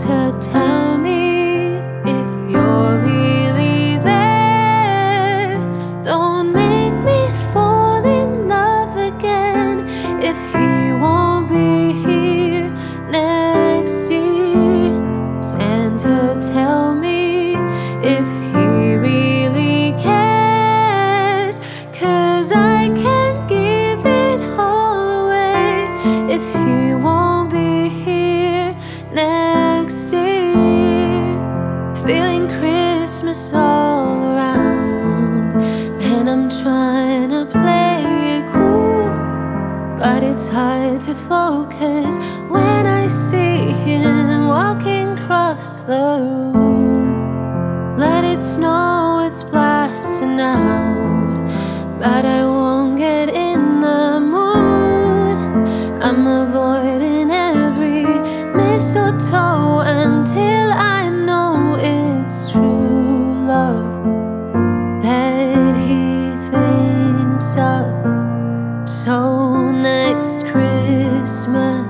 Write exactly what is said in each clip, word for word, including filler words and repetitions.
Santa, tell me if you're really there. Don't make me fall in love again if he won't be here next year. Santa, tell me if he really cares, 'cause I can't give it all away if he won't be here next year. Feeling Christmas all around, and I'm trying to play it cool, but it's hard to focus when I see him walking across the room. Let it snow, it's blasting out, but I won't get in the mood. I'm avoiding every mistletoe until I know it's true love that he thinks of. So next Christmas,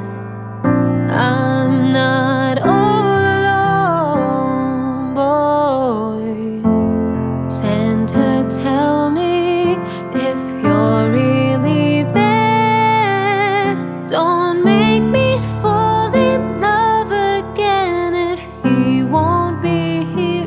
I'm not all alone, boy. Santa, tell me if you're really there. Don't make me fall in love again if he won't be here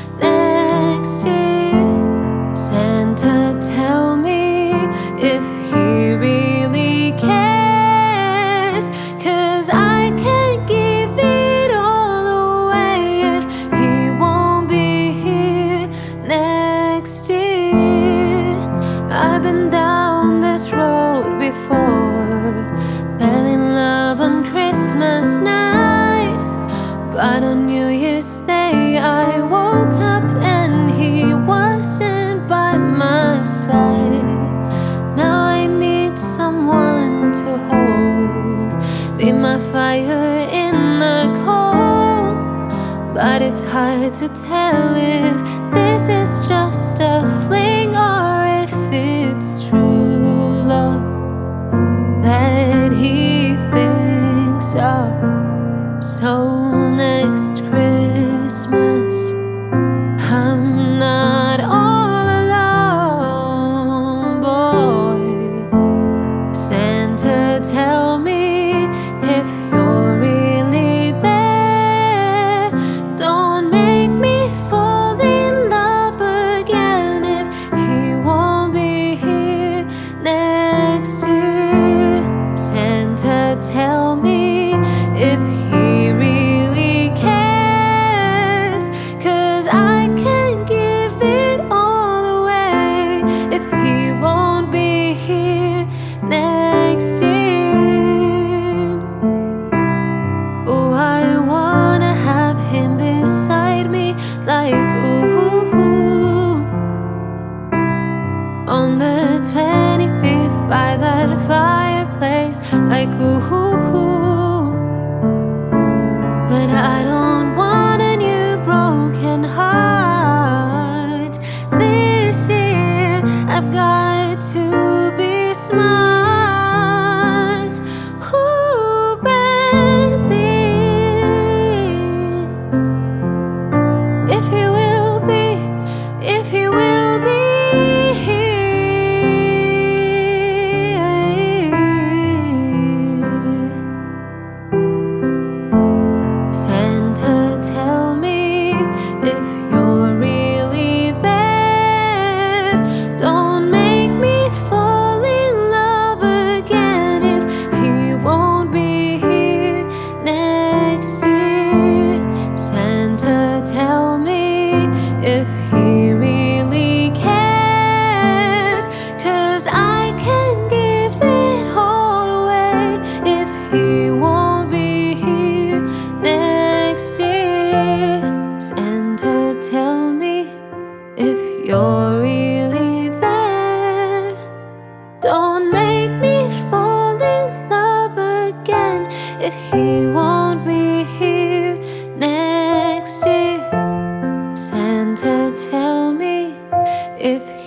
next year. Santa, tell me if he really cares, 'cause I can't give it all away if he won't be here next year. I've been down this road before, fell in love on Christmas night, but on New Year's Day I woke up and he wasn't by my side. Now I need someone to hold, be my fire in the cold, but it's hard to tell if this is just a fling or if it's true love that he thinks of. So next Christmas, I'm not all alone, boy. Santa, tell me if you're really there. Don't make me fall in love again if he won't be here next year. Santa, tell me if he really cares, 'cause I can't give it all away if he won't be here next year. Oh, I wanna have him beside me, like ooh, on the twenty-fifth by that fireplace, like ooh. But I don't want a new broken heart. This year I've got to be smart. Ooh, baby, if he will be, if he will be here. Santa, tell me if you're really there. Don't make me fall in love again if he won't be here next year. Santa, tell me if he really cares, 'cause I can't give it all away if he won't be here next year. Santa, tell me if you're really there. Don't make me fall in love again if he won't be here next year. Santa, tell me if